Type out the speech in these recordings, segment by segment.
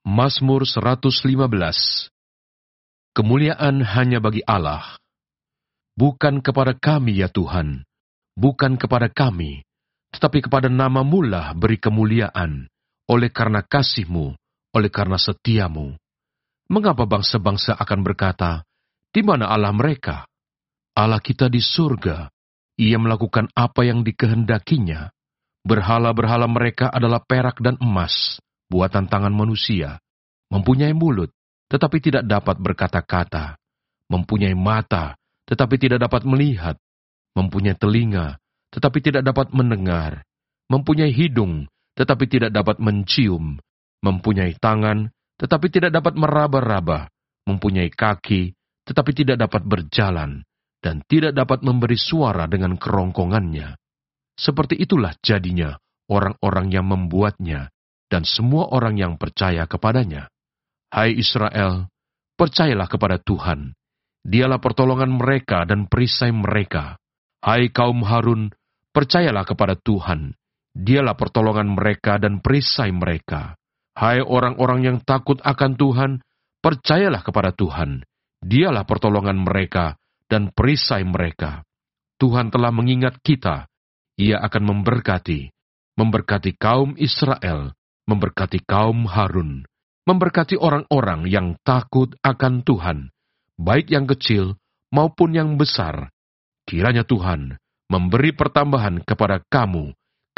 Mazmur 115. Kemuliaan hanya bagi Allah. Bukan kepada kami ya Tuhan, bukan kepada kami, tetapi kepada nama-Mu lah beri kemuliaan, oleh karena kasih-Mu, oleh karena setia-Mu. Mengapa bangsa-bangsa akan berkata, di mana Allah mereka? Allah kita di surga, Ia melakukan apa yang dikehendakinya. Berhala-berhala mereka adalah perak dan emas, buatan tangan manusia, mempunyai mulut, tetapi tidak dapat berkata-kata, mempunyai mata, tetapi tidak dapat melihat, mempunyai telinga, tetapi tidak dapat mendengar, mempunyai hidung, tetapi tidak dapat mencium, mempunyai tangan, tetapi tidak dapat meraba-raba, mempunyai kaki, tetapi tidak dapat berjalan, dan tidak dapat memberi suara dengan kerongkongannya. Seperti itulah jadinya orang-orang yang membuatnya, dan semua orang yang percaya kepadanya. Hai Israel, percayalah kepada Tuhan. Dialah pertolongan mereka dan perisai mereka. Hai kaum Harun, percayalah kepada Tuhan. Dialah pertolongan mereka dan perisai mereka. Hai orang-orang yang takut akan Tuhan, percayalah kepada Tuhan. Dialah pertolongan mereka dan perisai mereka. Tuhan telah mengingat kita. Ia akan memberkati kaum Israel, memberkati kaum Harun, memberkati orang-orang yang takut akan Tuhan, baik yang kecil maupun yang besar. Kiranya Tuhan memberi pertambahan kepada kamu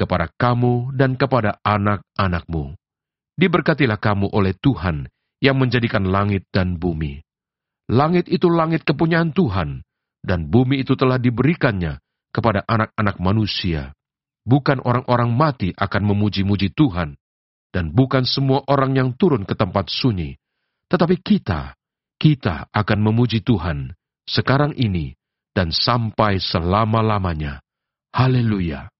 dan kepada anak-anak-Mu. Diberkatilah kamu oleh Tuhan yang menjadikan langit dan bumi. Langit itu langit kepunyaan Tuhan, dan bumi itu telah diberikannya kepada anak-anak manusia. Bukan orang-orang mati akan memuji-muji Tuhan, dan bukan semua orang yang turun ke tempat sunyi, tetapi kita akan memuji Tuhan sekarang ini dan sampai selama-lamanya. Haleluya!